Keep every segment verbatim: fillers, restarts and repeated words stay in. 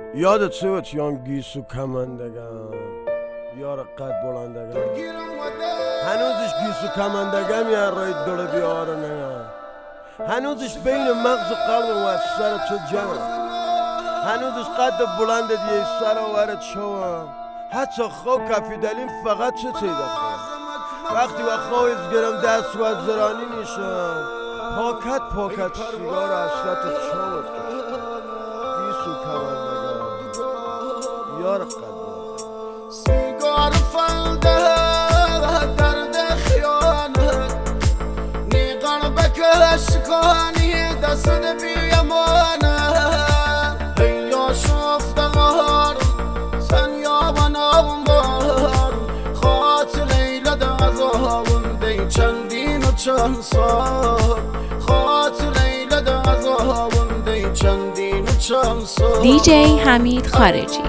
یادت چه چیام گیسو کمندگم یار قد بلندگم هنوزش گیسو کمندگم یه رای دل بیاره نگم هنوزش بین مغز و قلب و از سر تو جمع هنوزش قد بلند دیگه سر و ورد شوم حتی خواه کفی دلیم فقط چه تیده خواه وقتی و خواهیز گرم دست و از زرانی نیشم پاکت پاکت سیگار اصلت چود گیسو کمندگم یار قد سیگار فلده درد خیانت نیقن بکش کانی دست بیامانه هیا شفت غار سن یا بنامار خاطر لیله دازاون دی چندین و چند سال خاطر لیله دازاون دی چندین و چند سال دی جی حمید خارجی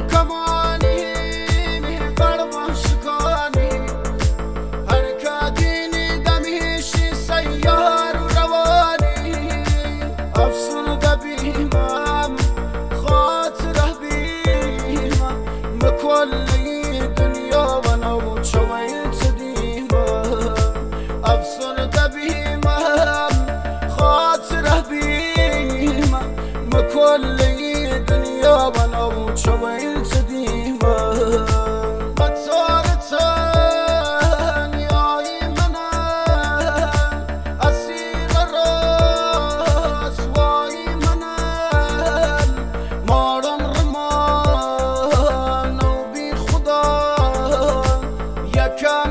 كل دنيا وانا وشويت ديما افسر دبيما خاطره بيما ما كل دنيا وانا وشويت ديما بتصارتن يا ايمنا اسير الراس وايمنا مارن كان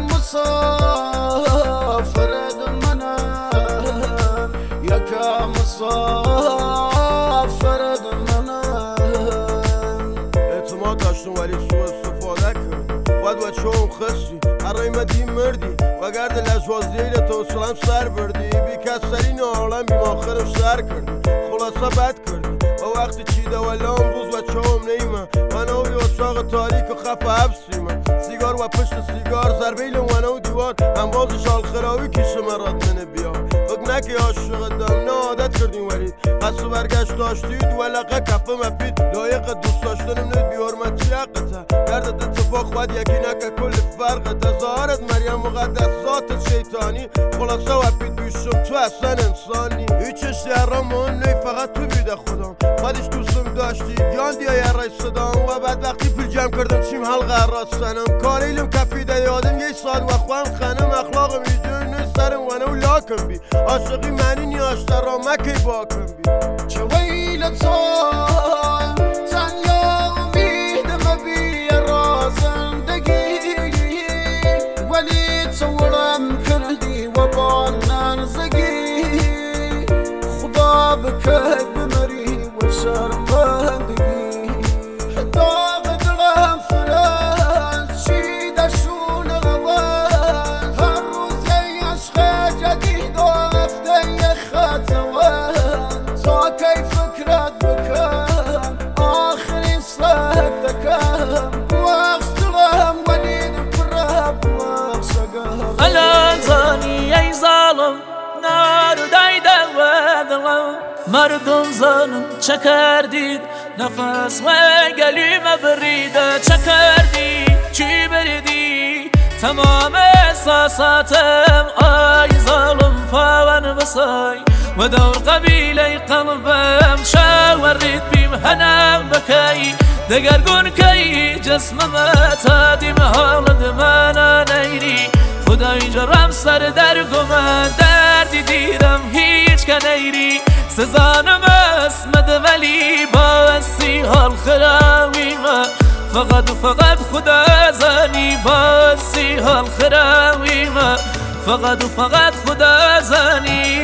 مسافر دمنا يا كان مسافر دمنا اعتماد داشتم ولی سوء استفاده کرد باید و چون خستی هرای مدی مردی و گرد لجوازیه تو سلام سر بردی بی کسرین عالم بی ماخرم سر کردی خلاصه بد کردی و وقتی چیده و لام روز و چوم نیمه و نوی اتاق تاریک و خف حبسیمه سیگار و پشت سیگار ضربیل و نو دیوار انباز شال خراوی کشه مراد منه بیار فکر نکی عاشق دم نه عادت کردیم ولید قصد برگشت داشتید ولقه کفه مپید لایق دوست داشتنم نید بیارمتی حقته دردت اتفاق باید یکی نکه کل فرقه تظاهرت مریم مقدس ذات شیطانی خلاصه و پید بیشم تو اصلا انسانی هیچش دیرم اون نی فقط تو بیده خودم خودش دوستم داشتی یان دیا یه رای صدام و بعد وقتی پول جمع کردم چیم حلقه راستنم کاریلم کفیده یادم یه سال و خوام خانم اخلاقم ایجون سرم و نو لاکم بی عاشقی معنی نیاش در را مکی باکم بی چه ویل تو تنیا امیدم بی را زندگی ولی تورم کردی و با نرزگی خدا بکه بمری و شرمندگی داغ دلم فرد شیده شون غوان هر روز یه عشق جدید و هفته یه خطوان تا کی فکرت بکن آخرین صحت دکم وقت دلم ولید برب وقت شگم الان زانی ای ظالم نار دایده و دلم مردم زنم چه کردید نفس و گلیم بریده چه کردی چی بریدی تمام احساساتم آی ظالم پاون بسای و دور قبیله قلبم شاورید بیم هنم بکی دگرگون کی جسمم تادیم حالد من نیری خدای جرم سر درگم دردی دیدم هیچ کنیری سزانم اسمد ولی باسی حال خراویم فقط و فقط خدا زنی باسی حال خراویم فقط و فقط خدا زنی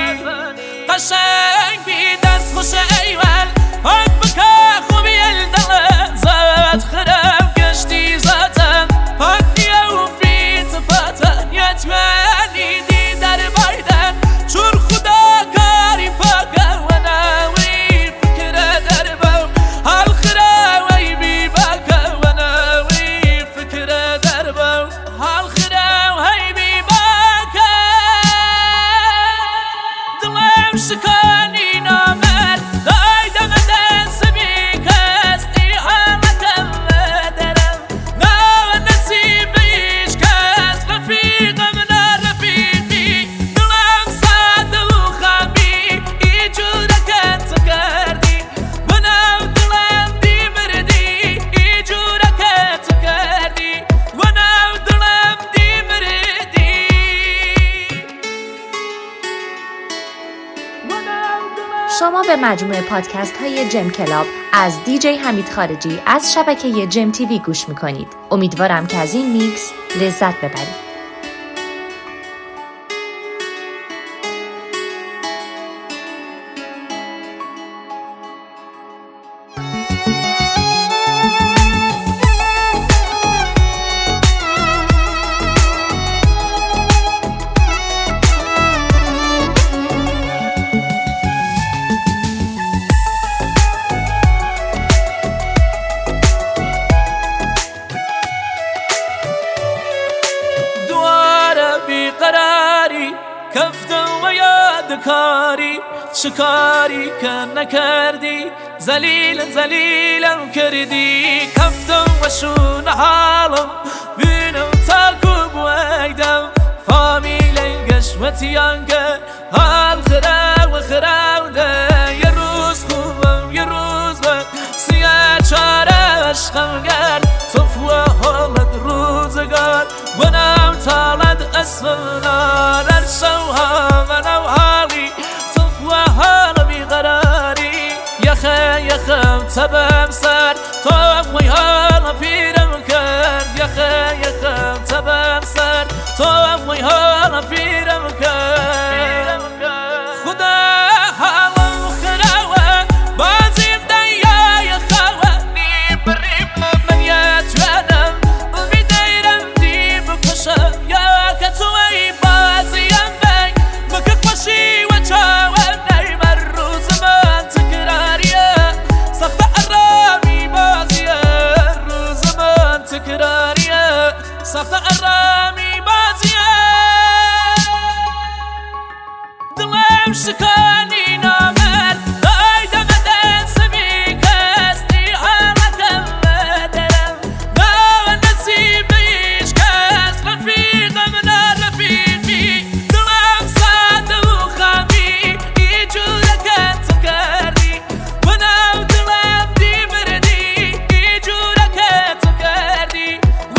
قشنگ بی دست خوش ایول حق بکه خوبی الدل زد خرم گشتی زاتم حق نیه و فی تفاتن یتمنی دی در بایدن چون خدا کاری پاکه و نوی فکر در بو حال خراوی بی باکه و نوی فکر در بو حال خراوی بی باکه دلم شکانی نامر دایدم دست بی به مجموعه پادکست های جم کلاب از دی جی حمید خارجی از شبکه جم تیوی گوش میکنید. امیدوارم که از این میکس لذت ببرید. شکاری که نکردی زلیل زلیلم کردی کفتم و شون حالم بینم تاکو بویدم فامیل قشوتیان که حال خرا و خراوده یه روز خوبم یه روز بد سیاه چاره عشقم گرد طفو حالت روزگار ونم تالد اسمنا نرسوها منو حالی وحال بیقراری یخه یخم تبم سر تو خوی حال پیرم کرد یخه یخم تبم سر تو خوی حال پیرم کرد خدا حالم خراوه بازیم دیای خواه نیم بریم من یتوانم بیدیرم دی بکشم یا که توی بازیم بی بکک باشی و چاوه تكرارية صفت الرامي بازية دلم شكاني نامر دايدا مدن سمي كستي حالة مدرم ناو نسيبيش كس رفيق من رفيقي دلم صاد وخامي يجولك تكري وناو دلم دي بردي يجولك تكري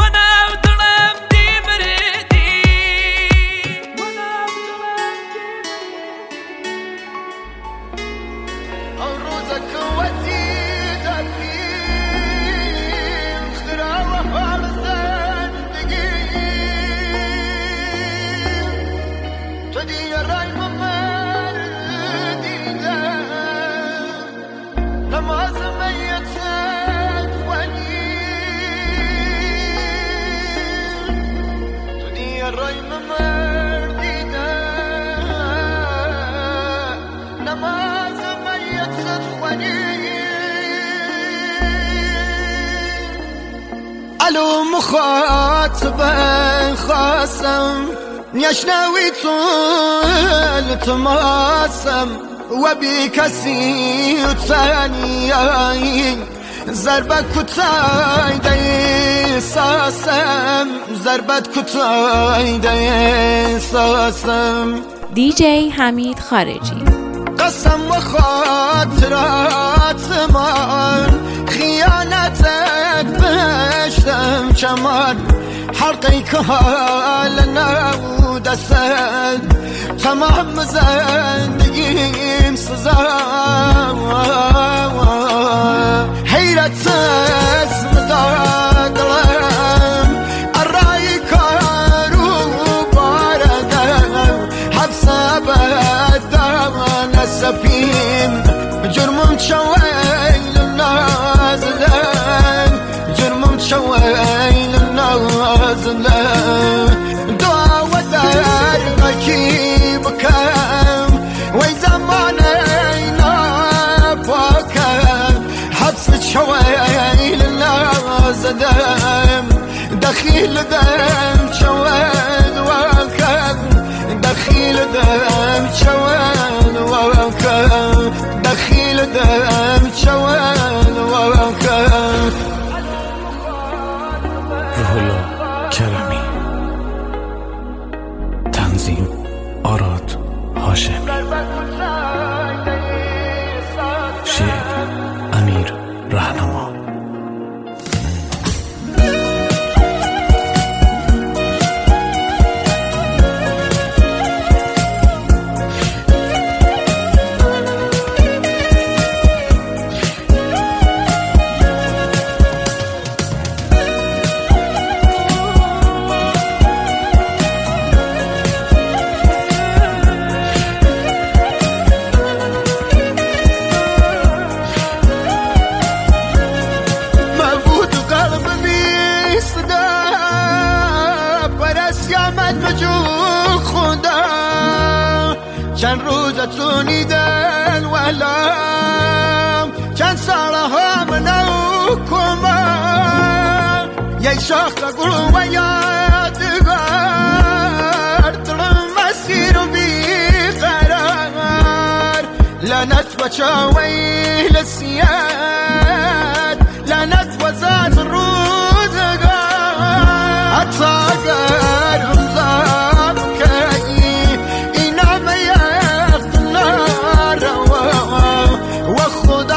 الو مخاطبه خاصم يشنوي طول تماسم وبي كسي ثاني ضربة كتاي دي ساسم ضربة كتاي دي ساسم دی جی حمید خارجی. قسم و خاطرات من خیانتت بشتم چمان حلقی که حال نبود است تمام زندگیم سزا حیرت از مدادلم ارای کارو باردم حبس بدم نسبیم جرمم شویل نازلم جرمم شویل نازلم دعا و درکی بکم وی زمانی نباکم حبس شویل نازلم دخیل دم شویل وکم دخیل دم شویل وکم دخیل دم شویل وکم روح الله کرمی. تنظیم آراد هاشمی. شعر امیر رهنما. ستونی دل ولم چند ساله ها منو کمم یه شاخ گلو و یادگار دلم مسیر و بیقرار لعنت و چاوی لسیاد لعنت و ذات روزگار حتی اگر همزار کی اینا میقدر و خدا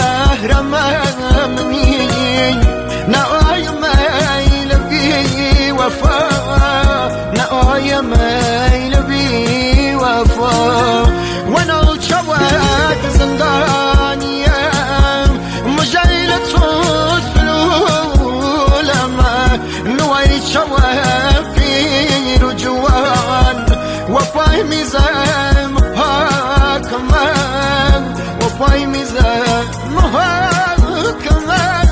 محرمنی نای میل بی وفا نای میل بی وفا ونو چواد زندانیم مجایل تو سلولم نوی چواد پیر و جوان وفای میزم حاکمان وفای میزم حاکمان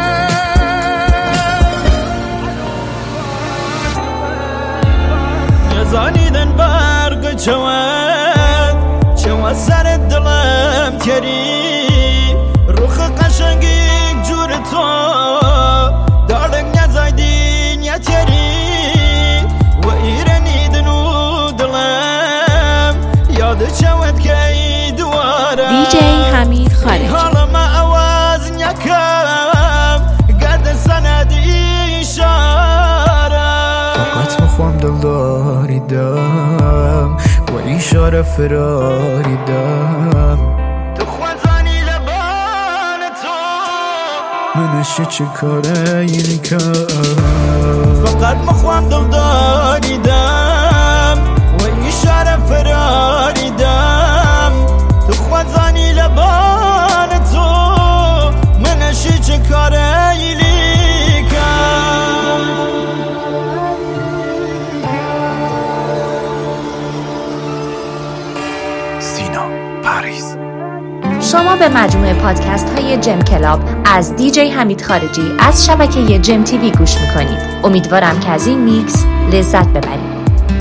زانیدن برگ چواد چواد سر دلم کری روخ قشنگی جور تو دارک نزایدین یا تری و ایرانیدن و دلم یاد چواد که دوارم دی جی حمید خارجی. حالا ما آواز نکم گرد سندی شارم فقط مخوام دلداریدم و اشاره فراریدم تو خوزانی لبان تو منشه چه کاره این کم فقط مخوام دلداریدم و اشاره فراریدم تو خوزانی لبان تو منشه چه کاره این شما به مجموعه پادکست های جم کلاب از دی جی حمید خارجی از شبکه جم تیوی گوش میکنید. امیدوارم که از این میکس لذت ببرید.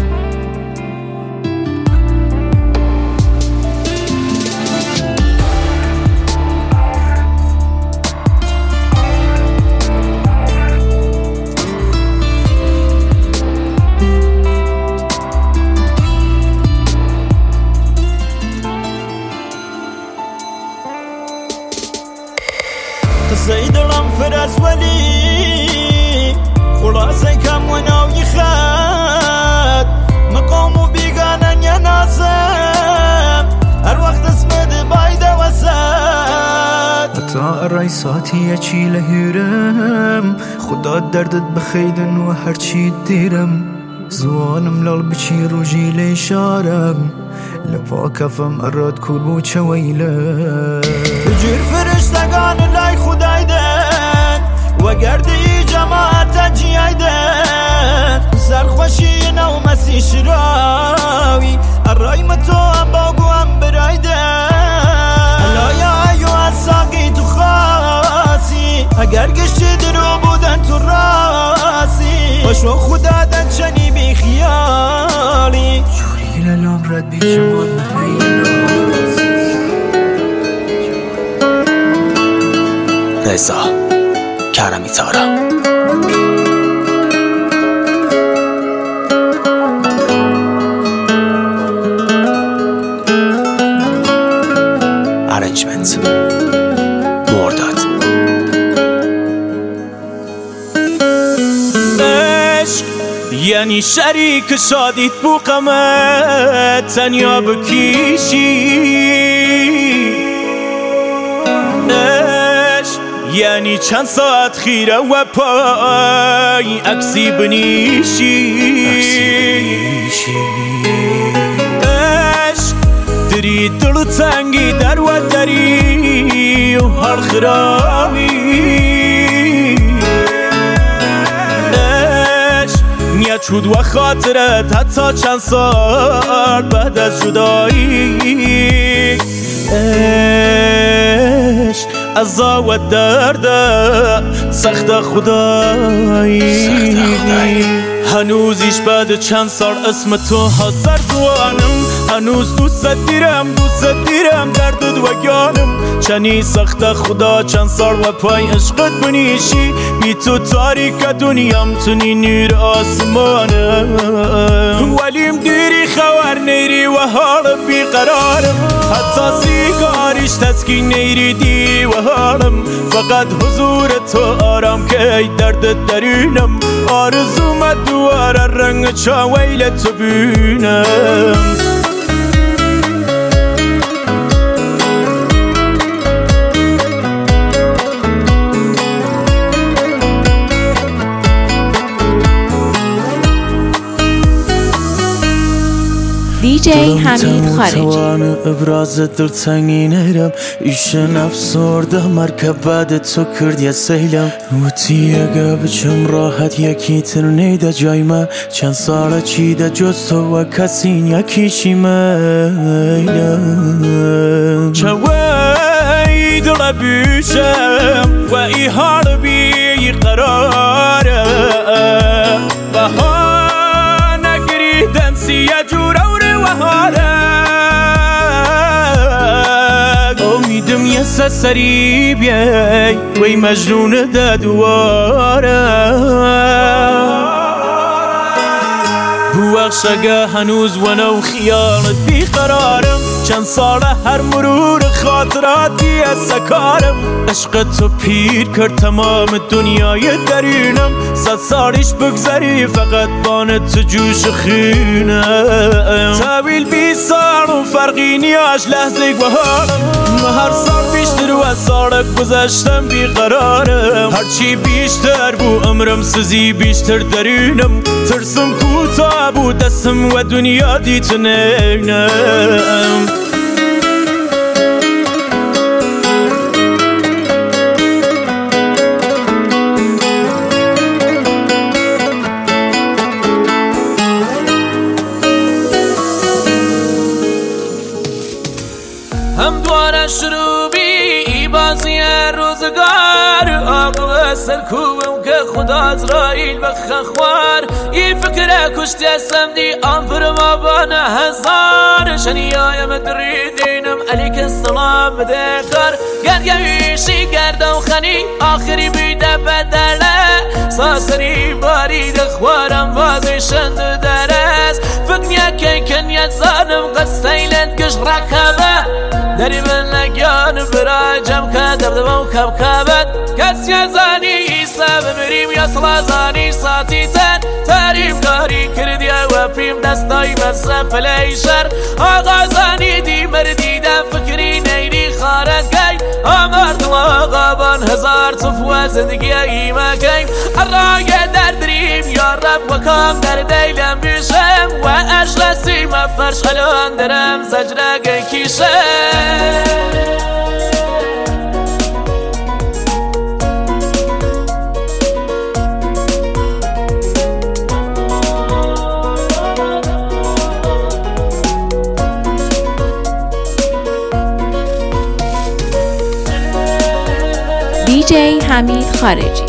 قصه دلم فرس ولی خلاصه کم و ناوی خد مقام و بیگانن یا نازم هر وقت اسمد باید وسط حتی ارای ساعتی چی لهیرم خدا دردت بخیدن و هرچی دیرم زوانم لال بچی روژی لیشارم لپا کفم اراد کلو چویله بجور فرشتگان لای خدایدن و گردی جماعت جیایدن سرخوشی نو مسی شراوی الرایم تو هم باگو هم برایدن الایا ایو از ساقی تو خاصی اگر گشتی درو بودن تو راسی باشو خدا دن چنی بی خیالی جوری للام رد بی جوان نهینا رضا کرمی تارا ارنجمنت مرداد عشق یعنی شریک شادیت بو قمت تنیا بکیشی یعنی چند ساعت خیره و پای عکسی بنیشی عشق دری دل تنگی در و دری و هر خرامی عشق نیت شد و خاطرت حتی چند سال بعد از جدایی عشق عزا و درد سخت خدایی هنوزیش بعد چند سال اسم تو حاضر زوانم هنوز دوست دیرم دوست دیرم دردت وگانم چنی سخت خدا چند سال و پای عشقت بنیشی بی تو تاریک دنیام تونی نور آسمانم ولیم دیری خوار نیری و حال بی قرارم حتی سیگاریش تسکین نیری دی و حالم فقط حضور تو آرام که ای درد درینم آرزوم دوار رنگ چاویل تو بینم دی جی حمید خارجی ابراز دلتنگینم ایشن افسرده مرکب بعد تو کرد یه سیلم وطی اگه بچم راحت یکی تر نیده جای من چند ساله چیده جز تو و کسین یکیشی میلم چوی دل بیشم و ای حال بی قراره بها نگریدن سیه جوره امیدم یه سری بیای وی مجنون ده دواره بوخشگه هنوز ونو خیالت بیقرارم چند ساله هر مرور خاطراتی از سکارم عشق تو پیر کرد تمام دنیای درینم صد سالش بگذری فقط بان تو جوش خینم طویل بیست سال و فرقی نیاش لحظه بهارم هر سال بیشتر و سالک گذشتم بیقرارم هرچی بیشتر بو عمرم سزی بیشتر درینم ترسم کوتاه بو دستم و دنیا دیت نینم هم دواره شروع بی بازی روزگار آقا سرکوبم که خدا ازرائیل بخه خوار ای فکر کشتی اسم دی آمپر ما بانه هزار شنیایم دریدینم علیک السلام دکار گرگویشی گرده و خنی آخری بیده بدله ساسری بارید خوارم بازی شند درست فکنیا که کنیت زانم قصیلت کش رکبه دری من نگیان برای جمع که دبدبه و کبکبت کسی زانی ایسا بمریم یا صلا زانی ساتی تن تریم کاری کردی و پریم دستای بسه پلیشر آقا زانی دی مردیدم فکری نیری خارد گی آمردم آقا بان هزار صفوه زندگی ایمه گیم الرای در دریم یا رب و کام در دیلم بیشم و اجلسی مفرش الان درم زجره گی کیشه دی جی حمید خارجی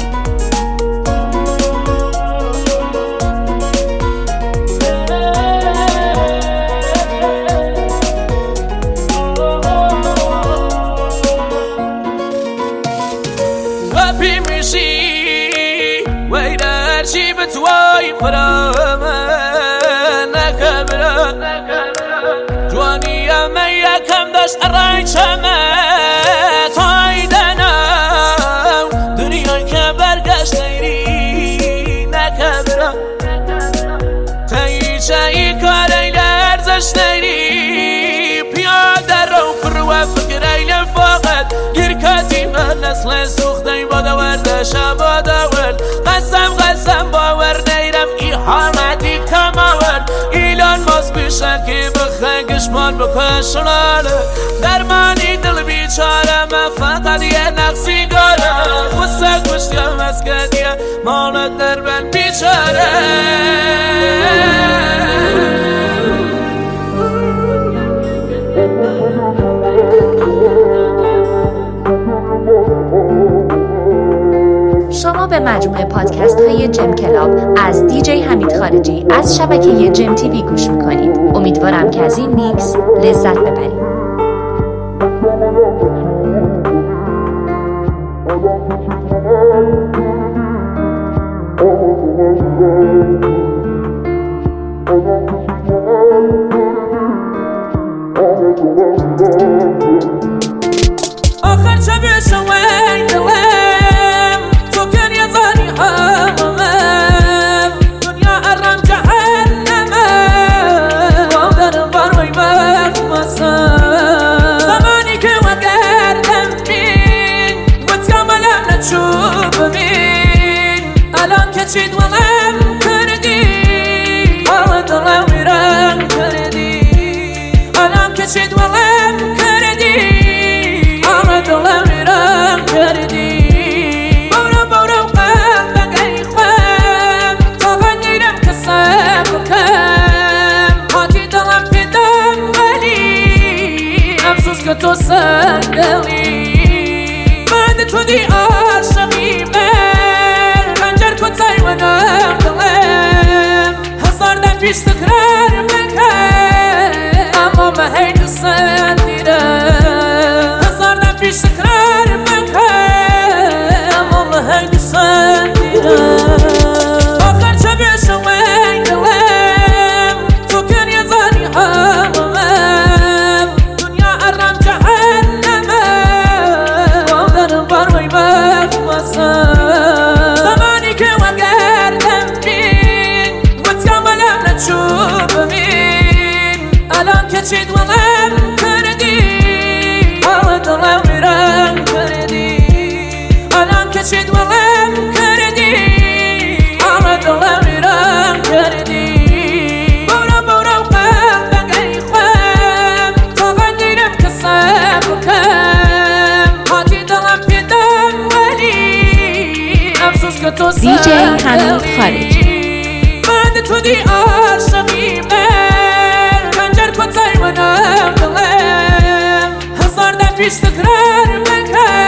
وپی میشی وی در چی بتوای فرامه نکبره جوانی امی یکم داشت ارای چمه تای دنم دنیای که برگشت نیری نکبره تایی چایی کاری لرزش نیری پیاده رو پر و فکر ایل فقط گرکتی من نسل سوخته بادا ورده شبا داورد قسم قسم باور نیرم ای حامدی کماورد ایلان ماز بیشن که بخه گشمان بکشناله درمانی دل بیچاره من فقط یه نقصی گاره خسته کشتیم از کدیه مالت در من بیچاره شما به مجموعه پادکست های جم کلاب از دیجی حمید خارجی از شبکه جم تیوی گوش میکنید. امیدوارم که از این میکس لذت ببرید. آخر شب شوی دلم تو کن یه زانی همم دنیا ارم جهنمه و در باروی مخمسم زمانی که وگردم بین بود کاملم نچوب بین الان که چید ولم کردی آه دلم ویرم کردی الان که چید ولم کردی دلم میرم کردی برو برو قلبم ای خوام تا غنیرم که صبر کم هاتی دلم پیدم ولی افسوس که تو صندلی بعد تو دی عاشقی من خنجر کتای منم دلم هزار دم پیش تکرار میکرد اما من هی دوست دیدم پیش تکرار میکنم اما من دوست دیدم آخر شب شوی دلم تو کن یه زانی همم دنیا ارم جهنمه و در باروی مخمسم زمانی که وگردم بین بود کاملم نچوب بین الان که چید ولم کردی دلم میرم کردی الان که چید ولم کردی آمد دلم میرم کردی برو برو قلبم ای خوام تا غنیرم که صبر کم هاتی دلم پیدم ولی افسوس که تو دیجی حمید خارجی بعد تو دی عاشقی من خنجر کتای منم دلم پیش تکرار میکنم